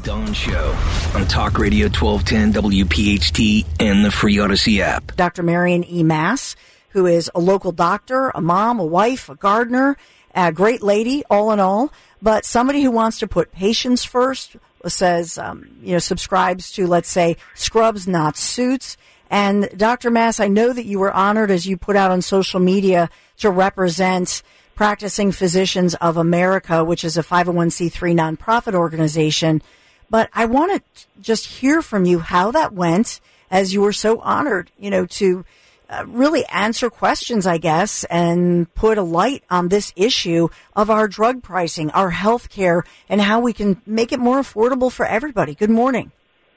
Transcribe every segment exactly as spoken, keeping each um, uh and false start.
Dawn Show on Talk Radio twelve ten W P H T and the free Odyssey app. Doctor Marion E. Mass, who is a local doctor, a mom, a wife, a gardener, a great lady, all in all, but somebody who wants to put patients first, says, um, you know, subscribes to, let's say, scrubs, not suits. And Doctor Mass, I know that you were honored, as you put out on social media, to represent Practicing Physicians of America, which is a five oh one c three nonprofit organization. But I want to just hear from you how that went, as you were so honored, you know, to uh, really answer questions, I guess, and put a light on this issue of our drug pricing, our health care, and how we can make it more affordable for everybody. Good morning.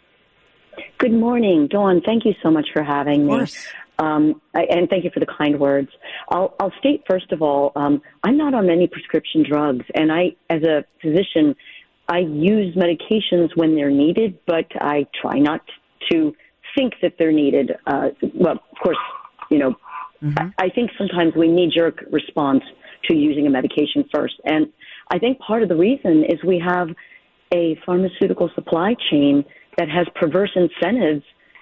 Good morning, Dawn. Thank you so much for having me. Um, I, and thank you for the kind words. I'll, I'll state, first of all, um, I'm not on any prescription drugs, and I, as a physician, I use medications when they're needed, but I try not to think that they're needed. Uh, well, of course, you know, mm-hmm. I, I think sometimes we knee-jerk response to using a medication first, and I think part of the reason is we have a pharmaceutical supply chain that has perverse incentives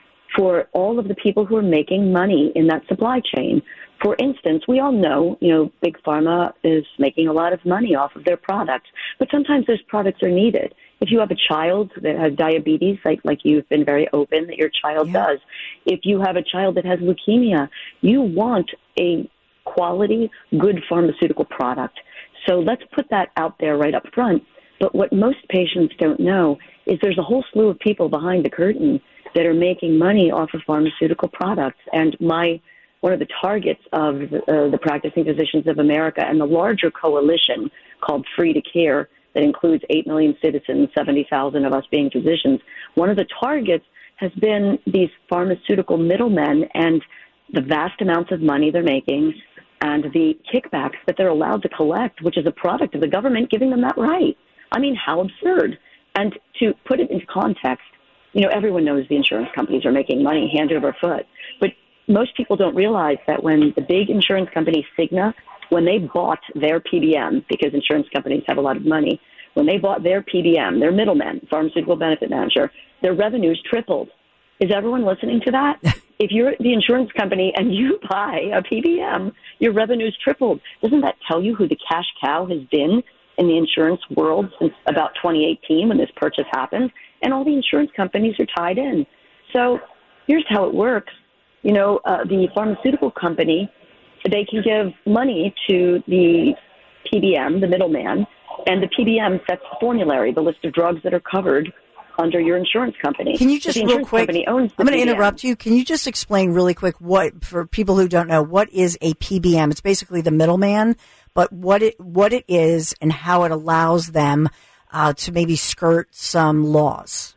for all of the people who are making money in that supply chain. For instance, we all know, you know, Big Pharma is making a lot of money off of their products, but sometimes those products are needed. If you have a child that has diabetes, like, like you've been very open that your child yeah. does, if you have a child that has leukemia, you want a quality, good pharmaceutical product. So let's put that out there right up front. But what most patients don't know is there's a whole slew of people behind the curtain that are making money off of pharmaceutical products. And my one of the targets of the, uh, the Practicing Physicians of America and the larger coalition called Free to Care that includes eight million citizens, seventy thousand of us being physicians, one of the targets has been these pharmaceutical middlemen and the vast amounts of money they're making and the kickbacks that they're allowed to collect, which is a product of the government giving them that right. I mean, how absurd. And to put it into context, you know, everyone knows the insurance companies are making money hand over foot. But most people don't realize that when the big insurance company Cigna, when they bought their P B M, because insurance companies have a lot of money, when they bought their P B M, their middleman, pharmaceutical benefit manager, their revenues tripled. Is everyone listening to that? If you're the insurance company and you buy a P B M, your revenues tripled. Doesn't that tell you who the cash cow has been in the insurance world since about twenty eighteen when this purchase happened? And all the insurance companies are tied in. So here's how it works. You know, uh, the pharmaceutical company, they can give money to the P B M, the middleman, and the P B M sets the formulary, the list of drugs that are covered under your insurance company. Can you just so real quick, I'm going to interrupt you. Can you just explain really quick what, for people who don't know, what is a P B M? It's basically the middleman, but what it what it is and how it allows them uh, to maybe skirt some laws.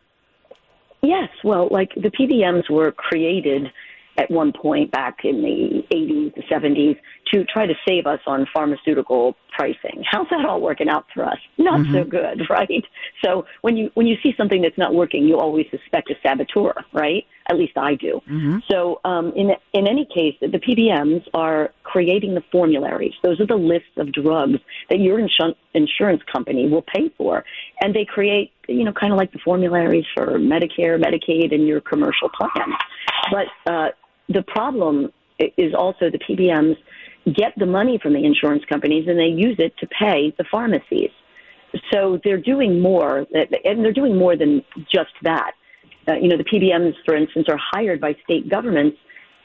Yes, well, like the P B Ms were created at one point back in the eighties, the seventies, to try to save us on pharmaceutical pricing. How's that all working out for us? Not mm-hmm. so good, right? So when you when you see something that's not working, you always suspect a saboteur, right? At least I do. Mm-hmm. So um, in in any case, the P B Ms are creating the formularies. Those are the lists of drugs that your insu- insurance company will pay for, and they create, you know, kind of like the formularies for Medicare, Medicaid, and your commercial plans. But uh, the problem is also the P B Ms get the money from the insurance companies and they use it to pay the pharmacies. So they're doing more, and they're doing more than just that. Uh, you know, the P B Ms, for instance, are hired by state governments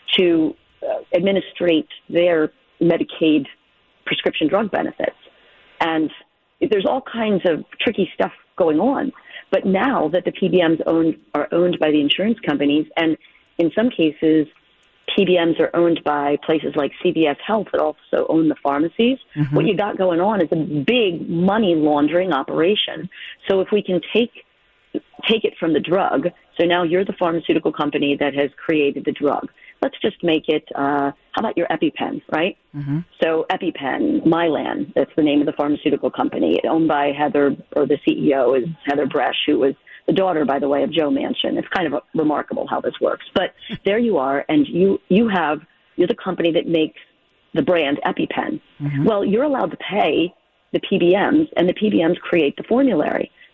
to uh, administrate their Medicaid prescription drug benefits. And there's all kinds of tricky stuff going on. But now that the P B Ms owned, are owned by the insurance companies, and in some cases, P B Ms are owned by places like C V S Health that also own the pharmacies. Mm-hmm. What you got going on is a big money laundering operation. So if we can take take it from the drug, so now you're the pharmaceutical company that has created the drug. Let's just make it, uh, how about your EpiPen, right? Mm-hmm. So EpiPen, Mylan, that's the name of the pharmaceutical company, owned by Heather, or the C E O is Heather Bresch, who was the daughter, by the way, of Joe Manchin. It's kind of a, remarkable how this works. But there you are, and you, you have, you're the company that makes the brand EpiPen. Mm-hmm. Well, you're allowed to pay the P B Ms, and the P B Ms create the formulary.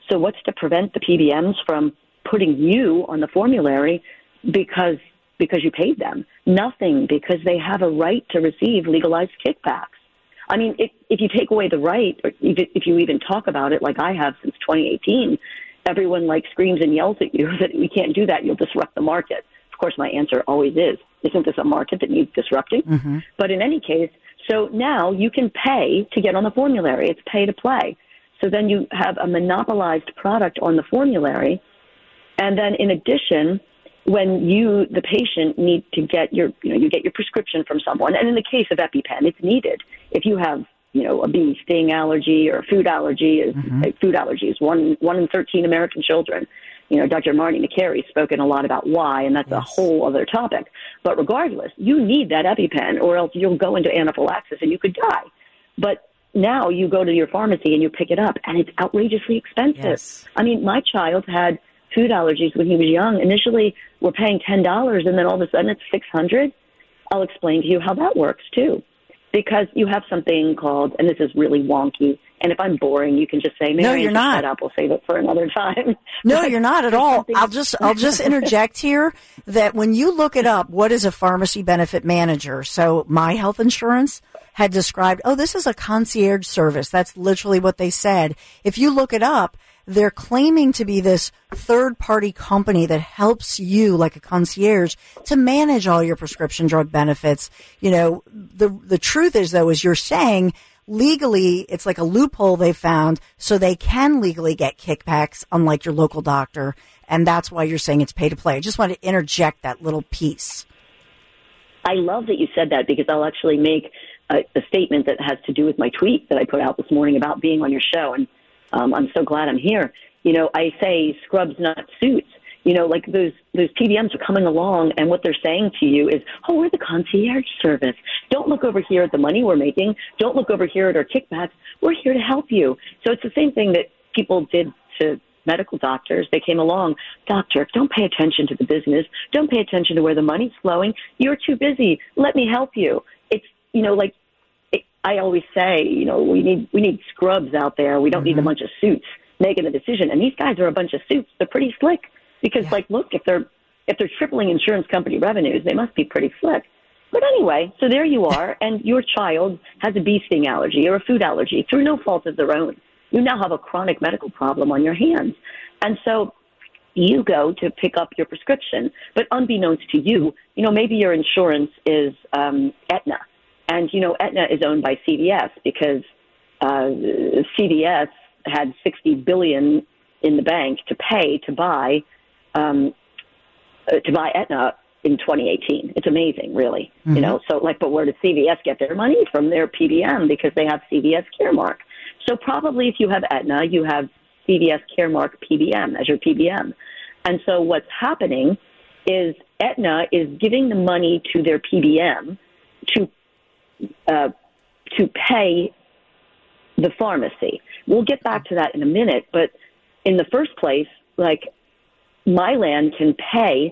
So what's to prevent the P B Ms from putting you on the formulary because because you paid them? Nothing, because they have a right to receive legalized kickbacks. I mean, if, if you take away the right, or if you even talk about it like I have since twenty eighteen, everyone like screams and yells at you that we can't do that. You'll disrupt the market. Of course, my answer always is, isn't this a market that needs disrupting? Mm-hmm. But in any case, so now you can pay to get on the formulary. It's pay to play. So then you have a monopolized product on the formulary. And then in addition, when you, the patient, need to get your, you know, you get your prescription from someone. And in the case of EpiPen, it's needed. If you have, you know, a bee sting allergy or a food allergy, mm-hmm. food allergy is one, one in thirteen American children. You know, Doctor Marty Makary has spoken a lot about why, and that's yes. a whole other topic. But regardless, you need that EpiPen, or else you'll go into anaphylaxis and you could die. But now you go to your pharmacy and you pick it up, and it's outrageously expensive. Yes. I mean, my child had food allergies when he was young. Initially, we're paying ten dollars, and then all of a sudden it's six hundred dollars. I'll explain to you how that works, too. Because you have something called, and this is really wonky, and if I'm boring, you can just say, no, you're not. Shut up. We'll save it for another time. No, you're not at all. I'll just I'll just interject here that when you look it up, what is a pharmacy benefit manager? So My Health Insurance had described, oh, this is a concierge service. That's literally what they said. If you look it up, they're claiming to be this third-party company that helps you, like a concierge, to manage all your prescription drug benefits. You know, the the truth is, though, is you're saying legally it's like a loophole they found, so they can legally get kickbacks, unlike your local doctor, and that's why you're saying it's pay to play. I just want to interject that little piece. I love that you said that, because I'll actually make a, a statement that has to do with my tweet that I put out this morning about being on your show, and Um, I'm so glad I'm here. You know, I say scrubs, not suits. You know, like those those P B Ms are coming along, and what they're saying to you is, oh, we're the concierge service. Don't look over here at the money we're making. Don't look over here at our kickbacks. We're here to help you. So it's the same thing that people did to medical doctors. They came along, doctor, don't pay attention to the business. Don't pay attention to where the money's flowing. You're too busy. Let me help you. It's, you know, like, I always say, you know, we need we need scrubs out there. We don't mm-hmm. need a bunch of suits making a decision. And these guys are a bunch of suits. They're pretty slick because, yeah. like, look, if they're if they're tripling insurance company revenues, they must be pretty slick. But anyway, so there you are, and your child has a bee sting allergy or a food allergy through no fault of their own. You now have a chronic medical problem on your hands. And so you go to pick up your prescription, but unbeknownst to you, you know, maybe your insurance is um, Aetna. And, you know, Aetna is owned by C V S because uh, C V S had sixty billion dollars in the bank to pay to buy um, uh, to buy Aetna in twenty eighteen. It's amazing, really. Mm-hmm. You know, so like, but where does C V S get their money? From their P B M, because they have C V S Caremark. So probably if you have Aetna, you have C V S Caremark P B M as your P B M. And so what's happening is Aetna is giving the money to their P B M to Uh, to pay the pharmacy. We'll get back to that in a minute, but in the first place, like, Mylan can pay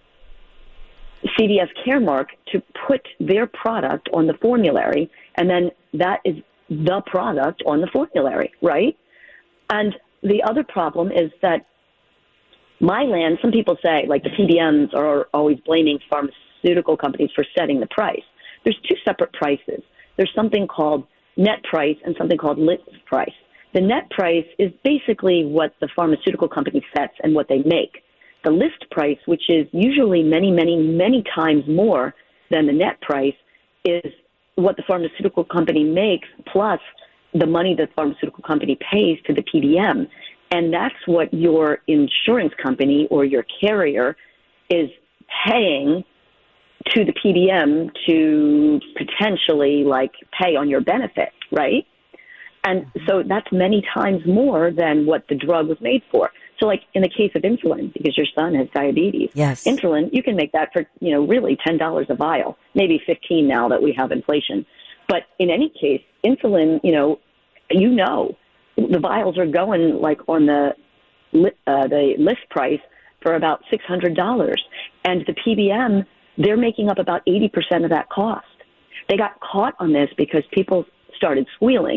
C V S Caremark to put their product on the formulary, and then that is the product on the formulary, right? And the other problem is that Mylan, some people say, like, the P B Ms are always blaming pharmaceutical companies for setting the price. There's two separate prices. There's something called net price and something called list price. The net price is basically what the pharmaceutical company sets and what they make. The list price, which is usually many, many, many times more than the net price, is what the pharmaceutical company makes plus the money that the pharmaceutical company pays to the P B M. And that's what your insurance company or your carrier is paying to the P B M to potentially, like, pay on your benefit, right? And so that's many times more than what the drug was made for. So, like, in the case of insulin, because your son has diabetes, yes. insulin, you can make that for, you know, really ten dollars a vial, maybe fifteen now that we have inflation. But in any case, insulin, you know, you know, the vials are going, like, on the uh, the list price for about six hundred dollars. And the P B M, they're making up about eighty percent of that cost. They got caught on this because people started squealing.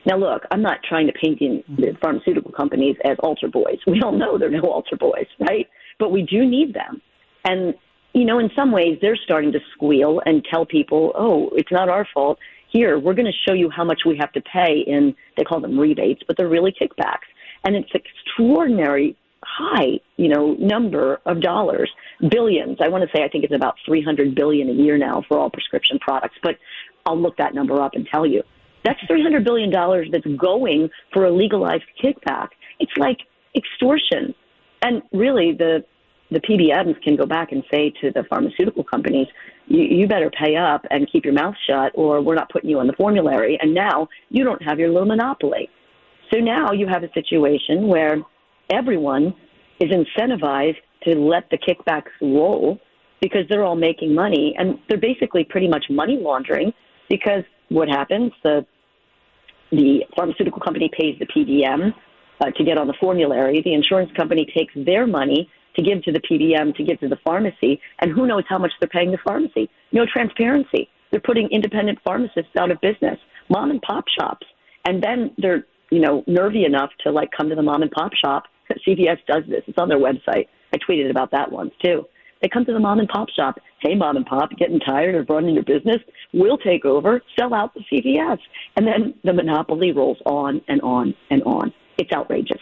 Now, look, I'm not trying to paint in the pharmaceutical companies as altar boys. We all know they're no altar boys, right? But we do need them. And, you know, in some ways, they're starting to squeal and tell people, oh, it's not our fault. Here, we're going to show you how much we have to pay in, they call them rebates, but they're really kickbacks. And it's extraordinary high, you know, number of dollars, billions. I want to say I think it's about three hundred billion dollars a year now for all prescription products, but I'll look that number up and tell you. That's three hundred billion dollars that's going for a legalized kickback. It's like extortion. And really, the the P B Ms can go back and say to the pharmaceutical companies, you, you better pay up and keep your mouth shut, or we're not putting you on the formulary. And now you don't have your little monopoly. So now you have a situation where everyone is incentivized to let the kickbacks roll because they're all making money. And they're basically pretty much money laundering because what happens, the the pharmaceutical company pays the P B M uh, to get on the formulary. The insurance company takes their money to give to the P B M, to give to the pharmacy, and who knows how much they're paying the pharmacy. No transparency. They're putting independent pharmacists out of business, mom and pop shops. And then they're, you know, nervy enough to, like, come to the mom and pop shop. C V S does this. It's on their website. I tweeted about that once, too. They come to the mom and pop shop. Hey, mom and pop, getting tired of running your business? We'll take over, sell out the C V S. And then the monopoly rolls on and on and on. It's outrageous.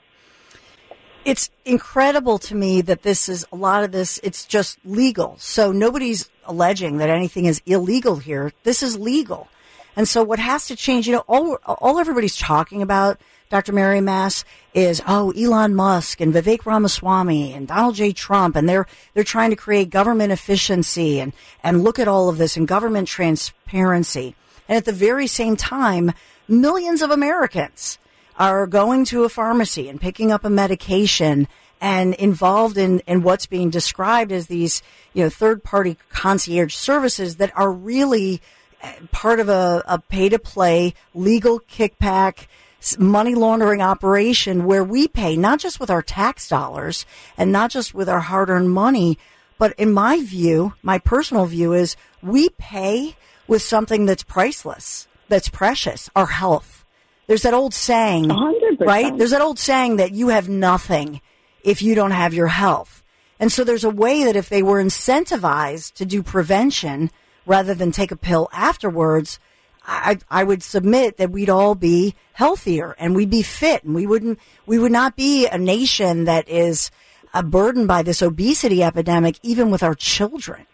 It's incredible to me that this is, a lot of this, it's just legal. So nobody's alleging that anything is illegal here. This is legal. And so what has to change, you know, all, all everybody's talking about, Doctor Mary Mass, is, oh, Elon Musk and Vivek Ramaswamy and Donald J. Trump, and they're they're trying to create government efficiency and, and look at all of this and government transparency. And at the very same time, millions of Americans are going to a pharmacy and picking up a medication and involved in, in what's being described as these, you know, third-party concierge services that are really part of a, a pay-to-play legal kickback money laundering operation where we pay not just with our tax dollars and not just with our hard-earned money, but in my view, my personal view is we pay with something that's priceless, that's precious, our health. There's that old saying, one hundred percent. Right? There's that old saying that you have nothing if you don't have your health. And so there's a way that if they were incentivized to do prevention rather than take a pill afterwards, I, I would submit that we'd all be healthier and we'd be fit and we wouldn't, we would not be a nation that is uh, burdened by this obesity epidemic, even with our children.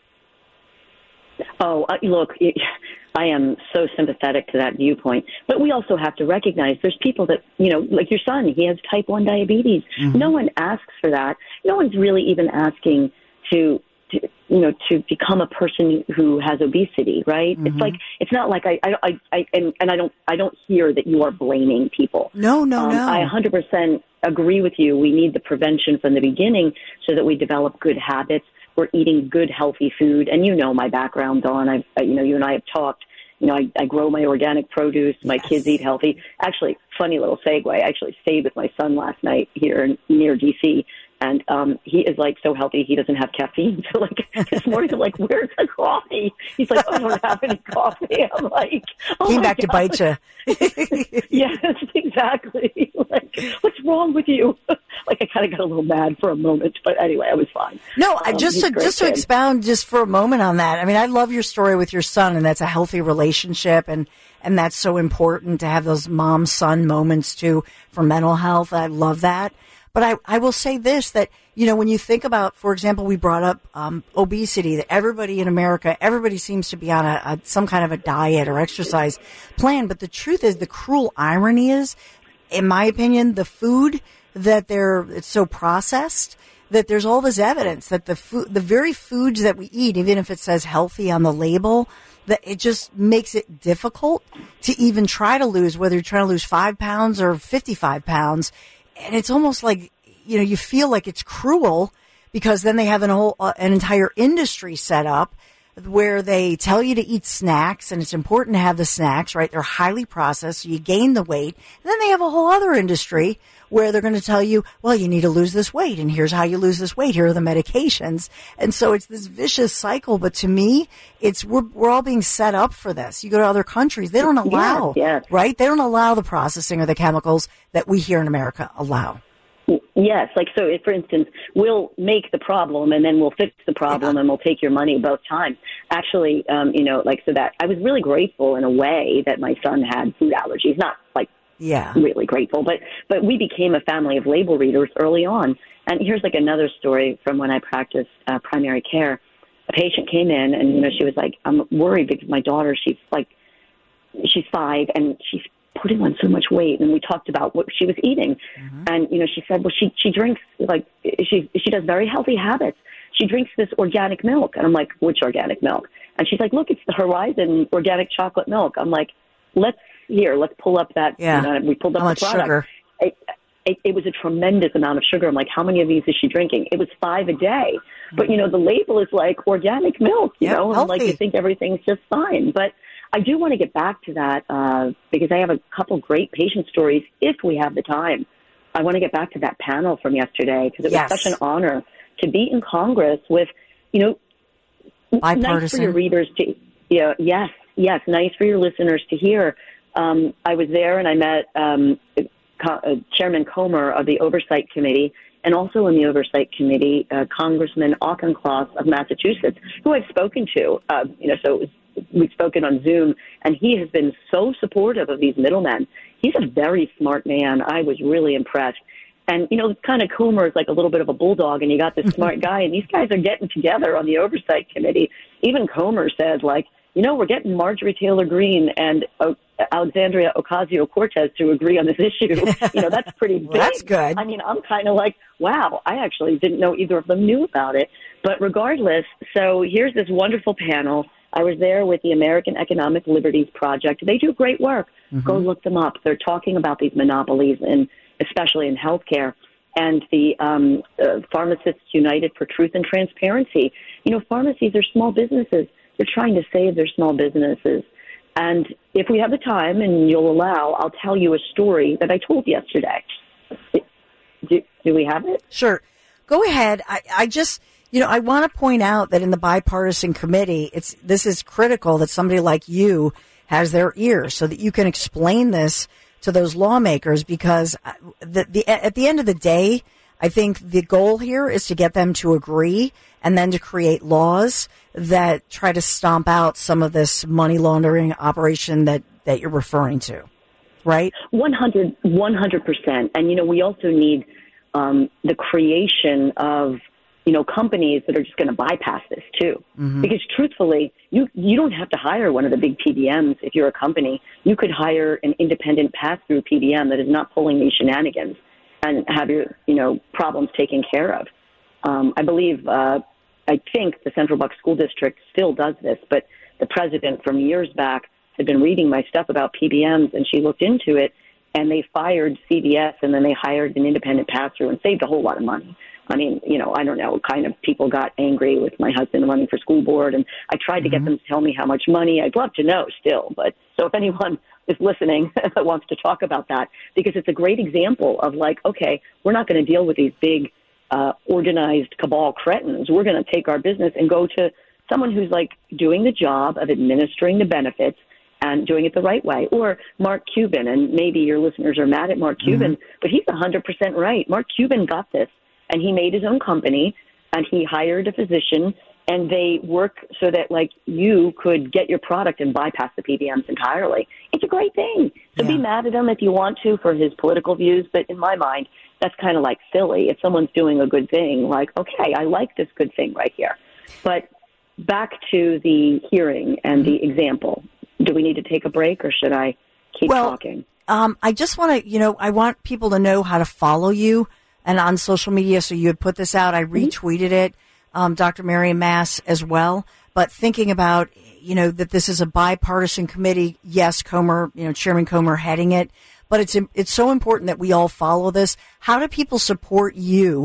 Oh, uh, look, it, I am so sympathetic to that viewpoint, but we also have to recognize there's people that, you know, like your son, he has type one diabetes. Mm-hmm. No one asks for that. No one's really even asking to, to, you know, to become a person who has obesity, right? Mm-hmm. It's like, it's not like I, I, I, I and, and I don't, I don't hear that you are blaming people. No, no, um, no. I one hundred percent agree with you. We need the prevention from the beginning so that we develop good habits. We're eating good, healthy food. And you know my background, Dawn. I, I you know, you and I have talked. You know, I, I grow my organic produce. My yes. kids eat healthy. Actually, funny little segue. I actually stayed with my son last night here in, near D C, and um, he is, like, so healthy he doesn't have caffeine. So, like, this morning I'm like, where's the coffee? He's like, oh, I don't have any coffee. I'm like, oh Came back God. to bite you. Yes, exactly. Like, what's wrong with you? Like, I kind of got a little mad for a moment, but anyway, I was fine. No, um, just to just to kid. expound just for a moment on that. I mean, I love your story with your son, and that's a healthy relationship, and and that's so important to have those mom-son moments too for mental health. I love that. But I, I will say this, that, you know, when you think about, for example, we brought up um, obesity, that everybody in America, everybody seems to be on a, a some kind of a diet or exercise plan. But the truth is, the cruel irony is, in my opinion, the food that they're, it's so processed that there's all this evidence that the food, the very foods that we eat, even if it says healthy on the label, that it just makes it difficult to even try to lose, whether you're trying to lose five pounds or fifty-five pounds. And it's almost like, you know, you feel like it's cruel because then they have an whole, uh, an entire industry set up where they tell you to eat snacks, and it's important to have the snacks, right? They're highly processed, so you gain the weight. And then they have a whole other industry where they're going to tell you, well, you need to lose this weight, and here's how you lose this weight. Here are the medications. And so it's this vicious cycle. But to me, it's we're, we're all being set up for this. You go to other countries, they don't allow, yes, yes. right? They don't allow the processing or the chemicals that we here in America allow. Yes, like so. If, for instance, we'll make the problem and then we'll fix the problem, yeah. and we'll take your money both times. Actually, um, you know, like so that I was really grateful in a way that my son had food allergies. Not like yeah, really grateful, but but we became a family of label readers early on. And here's like another story from when I practiced uh, primary care. A patient came in, and you know, she was like, "I'm worried because my daughter, she's like, she's five, and she's putting on so much weight." And we talked about what she was eating. Mm-hmm. And, you know, she said, well, she, she drinks, like, she, she does very healthy habits. She drinks this organic milk. And I'm like, which organic milk? And she's like, look, it's the Horizon organic chocolate milk. I'm like, let's, here, let's pull up that. Yeah. You know, we pulled up How the much product. Sugar? It, it, it was a tremendous amount of sugar. I'm like, how many of these is she drinking? It was five a day. Mm-hmm. But, you know, the label is like organic milk, you yep, know, healthy. and like you think everything's just fine. But I do want to get back to that uh, because I have a couple great patient stories if we have the time. I want to get back to that panel from yesterday because it yes. was such an honor to be in Congress with, you know, bipartisan. Nice for your readers to, you know, yes, yes, nice for your listeners to hear. Um, I was there and I met um, uh, Chairman Comer of the Oversight Committee, and also in the Oversight Committee, uh, Congressman Auchincloss of Massachusetts, who I've spoken to. Uh, you know, so it was we've spoken on Zoom, and he has been so supportive of these middlemen. He's a very smart man. I was really impressed. And, you know, it's kind of Comer is like a little bit of a bulldog, and you got this smart guy, and these guys are getting together on the Oversight Committee. Even Comer said, like, you know, we're getting Marjorie Taylor Greene and uh, Alexandria Ocasio-Cortez to agree on this issue. You know, that's pretty big. Well, that's good. I mean, I'm kind of like, wow, I actually didn't know either of them knew about it. But regardless, so here's this wonderful panel. I was there with the American Economic Liberties Project. They do great work. Mm-hmm. Go look them up. They're talking about these monopolies, and especially in healthcare. And the um, uh, Pharmacists United for Truth and Transparency. You know, pharmacies are small businesses. They're trying to save their small businesses. And if we have the time and you'll allow, I'll tell you a story that I told yesterday. Do, do we have it? Sure. Go ahead. I, I just... You know, I want to point out that in the bipartisan committee, it's this is critical that somebody like you has their ears so that you can explain this to those lawmakers, because the, the, at the end of the day, I think the goal here is to get them to agree and then to create laws that try to stomp out some of this money laundering operation that, that you're referring to, right? one hundred, one hundred percent. And, you know, we also need um, the creation of you know, companies that are just going to bypass this too. Mm-hmm. Because truthfully, you, you don't have to hire one of the big P B Ms if you're a company. You could hire an independent pass-through P B M that is not pulling these shenanigans and have your, you know, problems taken care of. Um, I believe, uh, I think the Central Bucks School District still does this, but the president from years back had been reading my stuff about P B Ms, and she looked into it, and they fired C B S, and then they hired an independent pass-through and saved a whole lot of money. I mean, you know, I don't know, kind of people got angry with my husband running for school board, and I tried to mm-hmm. get them to tell me how much money. I'd love to know still. But so if anyone is listening that wants to talk about that, because it's a great example of like, okay, we're not going to deal with these big uh, organized cabal cretins. We're going to take our business and go to someone who's like doing the job of administering the benefits and doing it the right way. Or Mark Cuban, and maybe your listeners are mad at Mark Cuban, mm-hmm. but he's one hundred percent right. Mark Cuban got this. And he made his own company, and he hired a physician, and they work so that, like, you could get your product and bypass the P B Ms entirely. It's a great thing. So yeah. Be mad at him if you want to for his political views, but in my mind, that's kind of, like, silly. If someone's doing a good thing, like, okay, I like this good thing right here. But back to the hearing and the example. Do we need to take a break, or should I keep well, talking? Um, I just want to, you know, I want people to know how to follow you. And on social media, so you had put this out, I retweeted it, um, Doctor Marian Mass as well. But thinking about, you know, that this is a bipartisan committee, yes, Comer, you know, Chairman Comer heading it, but it's it's so important that we all follow this. How do people support you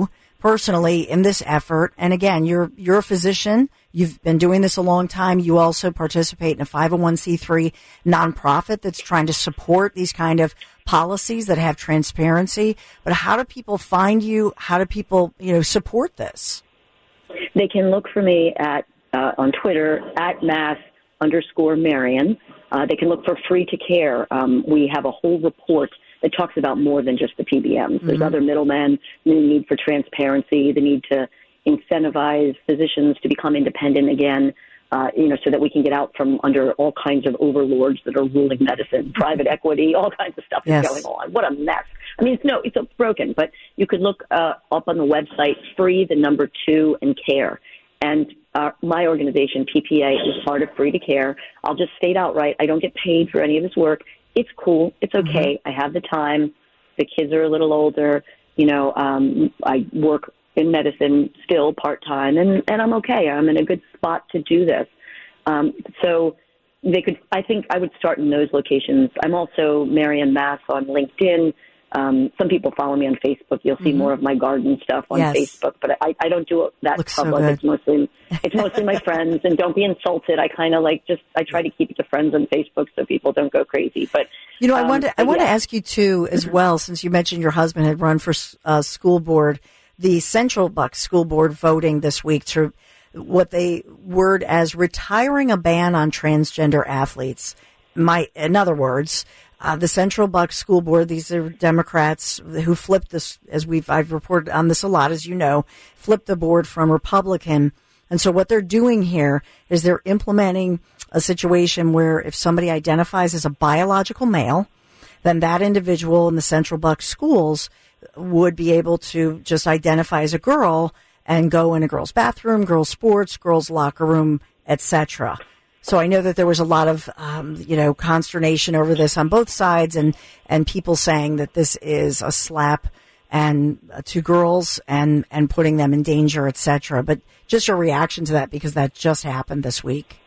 personally in this effort. And again, you're you're a physician. You've been doing this a long time. You also participate in a five oh one c three nonprofit that's trying to support these kind of policies that have transparency. But how do people find you? How do people, you know, support this? They can look for me at uh, on Twitter at mass underscore Marion. Uh, they can look for Free to Care. Um, we have a whole report that talks about more than just the P B Ms. Mm-hmm. There's other middlemen, the need for transparency, the need to incentivize physicians to become independent again, uh, you know, so that we can get out from under all kinds of overlords that are ruling medicine, private equity, all kinds of stuff yes. is going on. What a mess. I mean, it's no, it's broken, but you could look uh, up on the website, free, the number two, and care. And uh, my organization, P P A, is part of Free to Care. I'll just state outright, I don't get paid for any of this work. It's cool. It's okay. Mm-hmm. I have the time. The kids are a little older. You know, um, I work in medicine still part-time, and, and I'm okay. I'm in a good spot to do this. Um, so they could, I think I would start in those locations. I'm also Marion Mass on LinkedIn. Um, some people follow me on Facebook. You'll see mm-hmm. more of my garden stuff on yes. Facebook, but I, I don't do that Looks public. So it's mostly, it's mostly my friends, and don't be insulted. I kind of like just, I try to keep it to friends on Facebook so people don't go crazy. But, you know, I um, want to, I want yeah. to ask you too, as well, since you mentioned your husband had run for uh, school board, the Central Bucks School Board voting this week to what they word as retiring a ban on transgender athletes. My, in other words, Uh, the Central Bucks School Board, these are Democrats who flipped this, as we've, I've reported on this a lot, as you know, flipped the board from Republican. And so what they're doing here is they're implementing a situation where if somebody identifies as a biological male, then that individual in the Central Bucks schools would be able to just identify as a girl and go in a girl's bathroom, girls' sports, girls' locker room, et cetera. So I know that there was a lot of, um, you know, consternation over this on both sides, and, and people saying that this is a slap and uh, to girls and, and putting them in danger, et cetera. But just your reaction to that, because that just happened this week.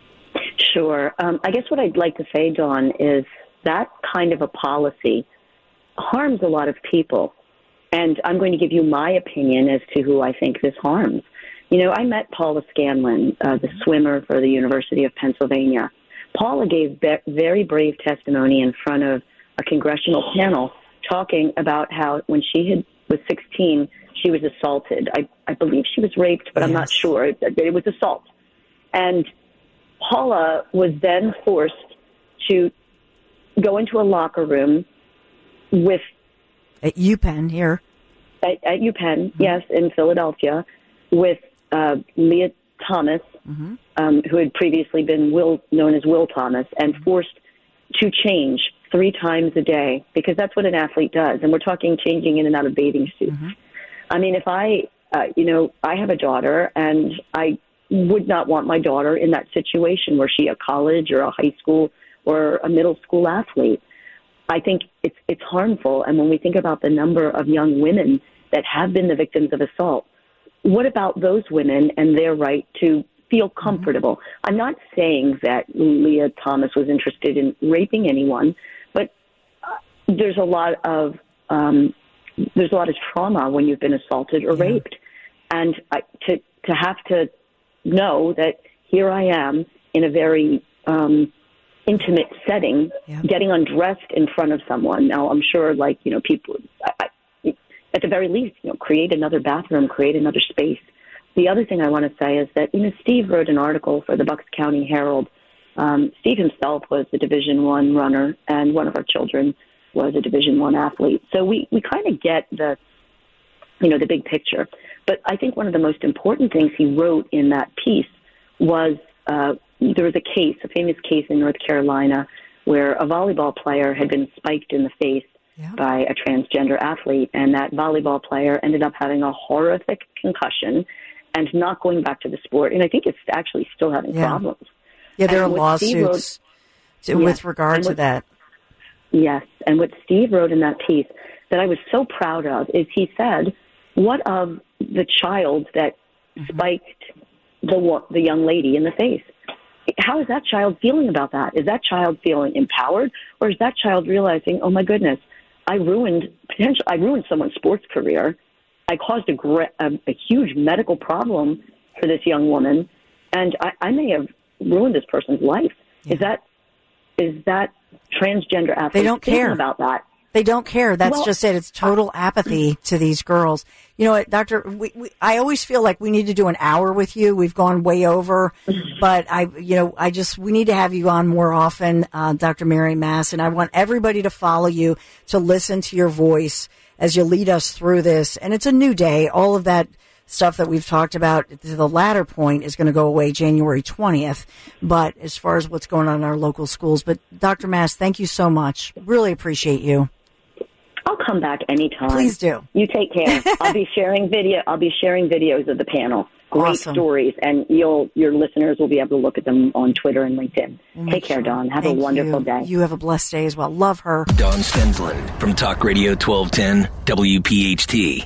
Sure. Um, I guess what I'd like to say, Dawn, is that kind of a policy harms a lot of people. And I'm going to give you my opinion as to who I think this harms. You know, I met Paula Scanlon, uh, the swimmer for the University of Pennsylvania. Paula gave be- very brave testimony in front of a congressional panel talking about how when she had, was sixteen, she was assaulted. I, I believe she was raped, but yes. I'm not sure. It, it was assault. And Paula was then forced to go into a locker room with... At UPenn here. At, at UPenn, mm-hmm. yes, in Philadelphia, with... Uh, Leah Thomas, mm-hmm. um, who had previously been Will, known as Will Thomas, and mm-hmm. forced to change three times a day, because that's what an athlete does. And we're talking changing in and out of bathing suits. Mm-hmm. I mean, if I, uh, you know, I have a daughter, and I would not want my daughter in that situation where she a college or a high school or a middle school athlete. I think it's it's harmful. And when we think about the number of young women that have been the victims of assault, what about those women and their right to feel comfortable? Mm-hmm. I'm not saying that Leah Thomas was interested in raping anyone, but uh, there's a lot of um, there's a lot of trauma when you've been assaulted or yeah. raped, and I, to to have to know that here I am in a very um, intimate setting, yeah. getting undressed in front of someone. Now, I'm sure, like you know, people. I, I, At the very least, you know, create another bathroom, create another space. The other thing I want to say is that, you know, Steve wrote an article for the Bucks County Herald. Um, Steve himself was a Division One runner, and one of our children was a Division One athlete. So we, we kind of get the, you know, the big picture. But I think one of the most important things he wrote in that piece was uh, there was a case, a famous case in North Carolina, where a volleyball player had been spiked in the face Yeah. by a transgender athlete, and that volleyball player ended up having a horrific concussion and not going back to the sport. And I think it's actually still having yeah. problems. Yeah, there and are lawsuits wrote, to, yes, with regard what, to that. Yes, and what Steve wrote in that piece that I was so proud of is he said, what of the child that mm-hmm. spiked the the young lady in the face? How is that child feeling about that? Is that child feeling empowered, or is that child realizing, oh my goodness, I ruined potential. I ruined someone's sports career I caused a, gra- a, a huge medical problem for this young woman, and I, I may have ruined this person's life. Yeah. Is that is that transgender athletes they don't care about that? They don't care. That's well, just it. It's total apathy to these girls. You know what, Doctor, we, we, I always feel like we need to do an hour with you. We've gone way over, but I, you know, I just, we need to have you on more often, uh, Doctor Mary Mass, and I want everybody to follow you, to listen to your voice as you lead us through this. And it's a new day. All of that stuff that we've talked about to the latter point is going to go away January twentieth. But as far as what's going on in our local schools, but Doctor Mass, thank you so much. Really appreciate you. I'll come back anytime. Please do. You take care. I'll be sharing video. I'll be sharing videos of the panel. Great awesome. stories, and you'll your listeners will be able to look at them on Twitter and LinkedIn. We'll take care, sure. Dawn. Have Thank a wonderful you. day. You have a blessed day as well. Love her. Dawn Stensland from Talk Radio twelve ten W P H T.